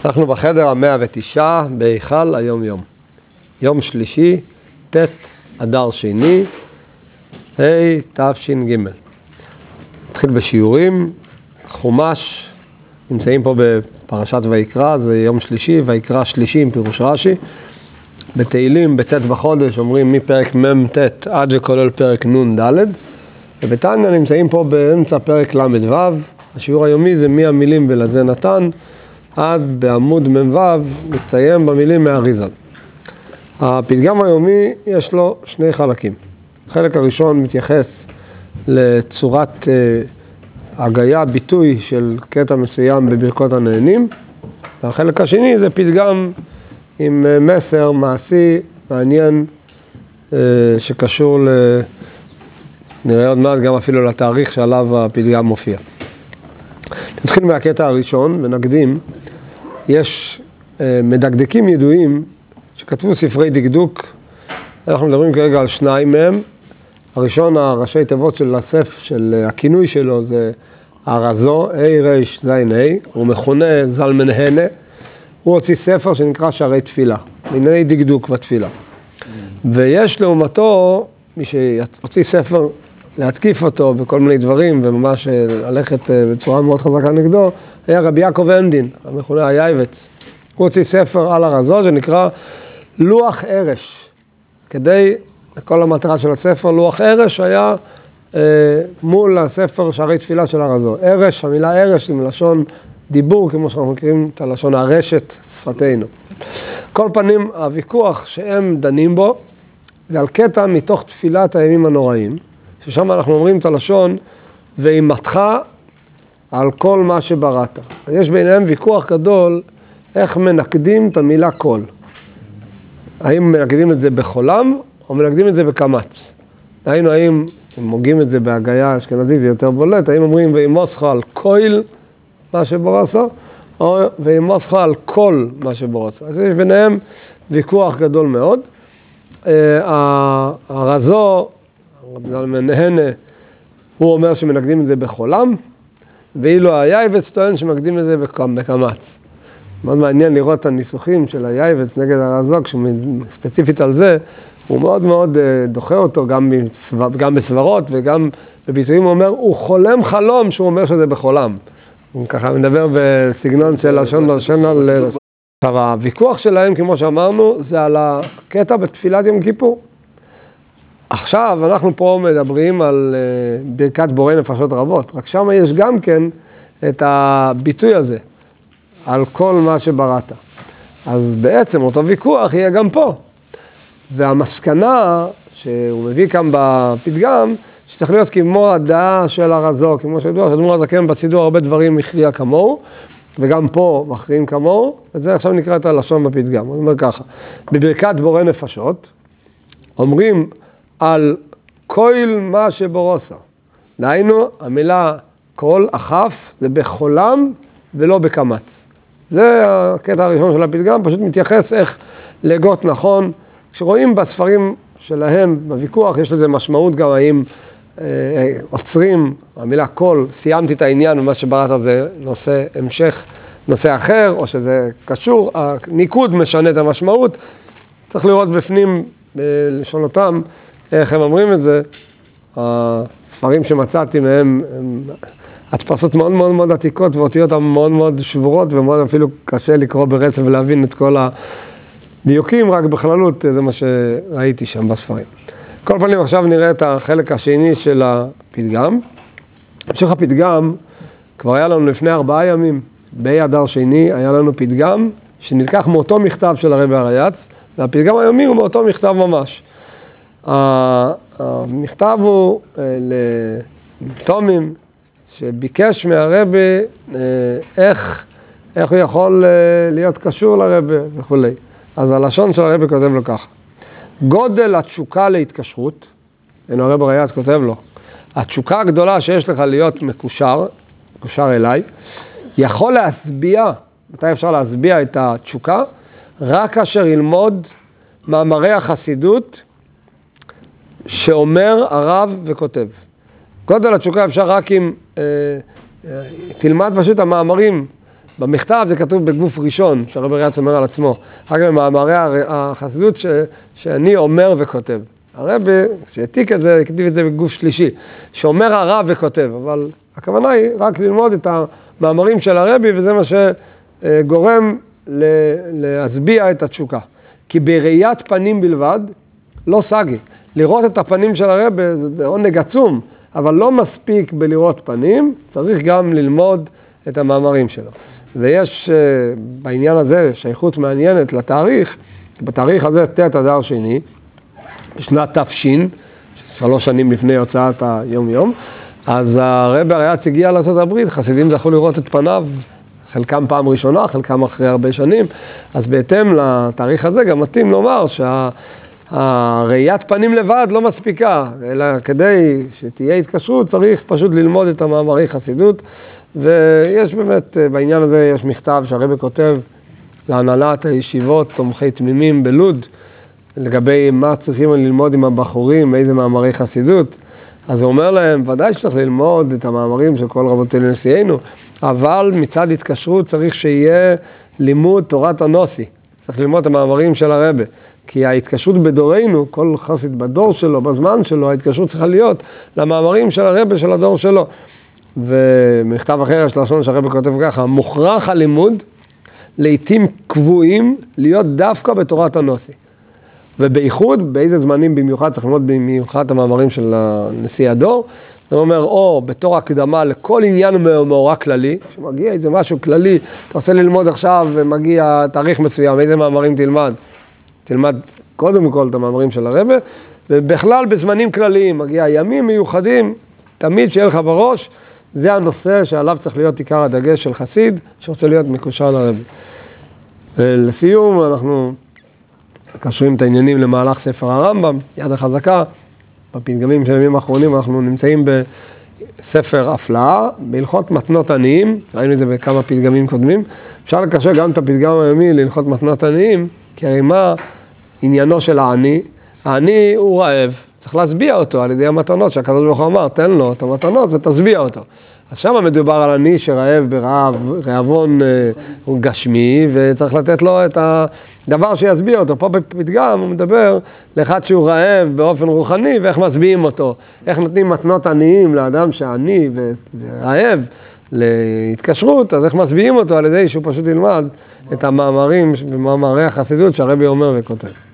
אנחנו בחדר 109 בהיכל היום יום. יום שלישי, ט' אדר שני, תש"ג. נתחיל בשיעורים, חומש, נמצאים פה בפרשת ויקרא, זה יום שלישי, ויקרא שלישי עם פירוש רש"י. בתהילים, בט' בחודש, אומרים מפרק מ"ט עד וכולל פרק נ"ד. ובתניא נמצאים פה באמצע פרק ל"ו. השיעור היומי זה מהמילים ולזה נתן, עד בעמוד מ"ו, מסתיים במילים מהאריז"ל. הפתגם היומי יש לו שני חלקים. החלק הראשון מתייחס לצורת הגיה, ביטוי של קטע מסוים בברכות הנהנים. והחלק השני זה פתגם עם מסר מעשי מעניין שקשור נראה עוד מעט גם אפילו לתאריך שעליו הפתגם מופיע. נתחיל מהקטע הראשון ונקדים. יש מדקדקים ידועים שכתבו ספרי דקדוק. אנחנו מדברים כרגע על שניים מהם. הראשון, הראשי תיבות של הספר, של הכינוי שלו זה הרזו, A-R-Z-A, הוא מכונה זלמן הנה. הוא הוציא ספר שנקרא שערי תפילה, בענייני דקדוק בתפילה. ויש לעומתו, מי שהוציא ספר להתקיף אותו בכל מיני דברים, וממש ללכת בצורה מאוד חזקה נגדו, היה רבי יעקב עמדין, המכונה היייבץ. הוא הוציא ספר על הרזו, שנקרא לוח ערש. כדי, כל המטרה של הספר, לוח ערש היה מול הספר שערי תפילה של הרזו. ערש, המילה ערש היא מלשון דיבור, כמו שאנחנו מכירים את הלשון הרשת, שפתנו. כל פנים, הוויכוח שהם דנים בו, זה על קטע מתוך תפילת הימים הנוראים, ששם אנחנו אומרים את הלשון, ואימתך על כל מה שבראת. יש ביניהם ויכוח גדול, איך מנקדים את המילה כל. האם מנקדים את זה בחולם, או מנקדים את זה בקמץ. היינו, האם מוגים את זה בהגיה אשכנזית, זה יותר בולט, האם אומרים ואימוסך על כל מה שברסו, או ואימוסך על כל מה שברסו. אז יש ביניהם ויכוח גדול מאוד. הרזו, נהנה, הוא אומר שמנקדים את זה בחולם, ואילו היייבץ טוען שמנקדים את זה בקמץ. מאוד מעניין לראות את הניסוחים של היייבץ נגד הרזו, ספציפית על זה, הוא מאוד מאוד דוחה אותו, גם בסברות וגם בביטויים הוא אומר, הוא חולם חלום שהוא אומר שזה בחולם. הוא ככה מדבר בסגנון של לשון לשון על... עכשיו, הוויכוח שלהם, כמו שאמרנו, זה על הקטע בתפילת יום כיפור. עכשיו, אנחנו פה מדברים על ברכת בורא נפשות רבות, רק שם יש גם כן את הביטוי הזה, על כל מה שבראת. אז בעצם אותו ויכוח יהיה גם פה. והמסקנה שהוא מביא כאן בפתגם, שצריך להיות כמו הדעה של הרזו, כמו שידוע, שדמור הזקן בסידור הרבה דברים הכריע כמוהו, וגם פה מכריעים כמוהו, וזה עכשיו נקרא את הלשון בפתגם. הוא אומר ככה, בברכת בורא נפשות, אומרים על כל מה שבורוסה. דהיינו, המילה כל, החף, זה בחולם ולא בקמץ. זה הקטע הראשון של הפתגם, פשוט מתייחס איך לגות נכון. כשרואים בספרים שלהם, בוויכוח, יש לזה משמעות גם האם עוצרים, המילה כל, סיימתי את העניין ומה שבראת זה נושא המשך, נושא אחר, או שזה קשור, הניקוד משנה את המשמעות. צריך לראות בפנים, בלשון אותם, איך הם אומרים את זה. הספרים שמצאתי מהם, הדפסות מאוד מאוד מאוד עתיקות, ואותיות מאוד מאוד שבורות, ומאוד אפילו קשה לקרוא ברצף ולהבין את כל הדיוקים, רק בכללות, זה מה שראיתי שם בספרים. כל פעמים עכשיו נראה את החלק השני של הפתגם. המשך הפתגם, כבר היה לנו לפני 4 ימים, באדר שני, היה לנו פתגם שנלקח מאותו מכתב של הרבי הריי"צ, והפתגם היומי הוא מאותו מכתב ממש. המכתב הוא לתומים, שביקש מהרבי איך הוא יכול להיות קשור לרבי וכו'. אז הלשון של הרבי כותב לו ככה. גודל התשוקה להתקשרות, הרבי הריי"צ כותב לו, התשוקה הגדולה שיש לך להיות מקושר אליי, יכול להסביע, מתי אפשר להסביע את התשוקה? רק כאשר ילמוד מאמרי החסידות שאומר הרב וכותב. גודל התשוקה אפשר רק אם תלמד פשוט המאמרים במכתב זה כתוב בגוף ראשון, שהרב ריאץ אומר על עצמו. אחר כך במאמרי החסידות שאני אומר וכותב. הרב, שהעתיק את זה, כתיב את זה בגוף שלישי, שאומר הרב וכותב, אבל הכוונה היא רק ללמוד את המאמרים של הרבי, וזה מה שגורם להצביע את התשוקה. כי בראיית פנים בלבד, לא סגי. לראות את הפנים של הרבי זה עונג עצום, אבל לא מספיק בלראות פנים, צריך גם ללמוד את המאמרים שלו. ויש בעניין הזה שייכות מעניינת לתאריך, בתאריך הזה ת' אדר שני, בשנת תפשין, 3 שנים לפני הוצאת היום יום, אז הרב ריאץ הגיע לארצות הברית, חסידים זכו לראות את פניו, חלקם פעם ראשונה, חלקם אחרי הרבה שנים, אז בהתאם לתאריך הזה גם מתאים לומר שהראיית פנים לבד לא מספיקה, אלא כדי שתהיה התקשרות צריך פשוט ללמוד את המאמרי חסידות, ויש באמת בעניין הזה יש מכתב שהרב כותב להנהלת הישיבות תומכי תמימים בלוד, לגבי מה צריכים ללמוד עם הבחורים, איזה מאמרי חסידות. אז הוא אומר להם, ודאי שצריך ללמוד את המאמרים של כל רבותינו נשיאנו, אבל מצד התקשרות צריך שיהיה לימוד תורת הנוסי. צריך ללמוד את המאמרים של הרבי. כי ההתקשרות בדורנו, כל חסיד בדור שלו, בזמן שלו, ההתקשרות צריכה להיות למאמרים של הרבי של הדור שלו. ומכתב אחר יש לשון שהרבי כותב ככה, מוכרח הלימוד לעתים קבועים להיות דווקא בתורת הנוסי. ובייחוד, באיזה זמנים במיוחד, צריך ללמוד במיוחד את המאמרים של נשיא הדור, זה אומר, או בתור הקדמה לכל עניין מאורע כללי, שמגיע איזה משהו כללי, אתה רוצה ללמוד עכשיו ומגיע תאריך מסוים, איזה מאמרים תלמד? תלמד קודם כל את המאמרים של הרבי, ובכלל בזמנים כלליים, מגיע ימים מיוחדים, תמיד שיהיה לך בראש, זה הנושא שעליו צריך להיות עיקר הדגש של חסיד, שרוצה להיות מקושר לרבי. לסיום, אנחנו קשרים את העניינים למהלך ספר הרמב"ם, יד החזקה, בפתגמים של הימים האחרונים אנחנו נמצאים בספר הפלאה, בהלכות מתנות עניים, ראינו את זה בכמה פתגמים קודמים, אפשר לקשר גם את הפתגם היומי להלכות מתנות עניים, כי הרי מה עניינו של העני? העני הוא רעב, צריך להשביע אותו על ידי המתנות שהקדוש ברוך הוא אמר, תן לו את המתנות ותשביע אותו. אז שם מדובר על עני שרעב ברעבון גשמי, וצריך לתת לו את הדבר שישביע אותו. פה בפתגם הוא מדבר לאחד שהוא רעב באופן רוחני, ואיך משביעים אותו. איך נותנים מתנות עניים לאדם שעני ורעב להתקשרות, אז איך משביעים אותו על ידי שהוא פשוט ילמד את המאמרים, במאמרי החסידות שהרבי אומר וכותב.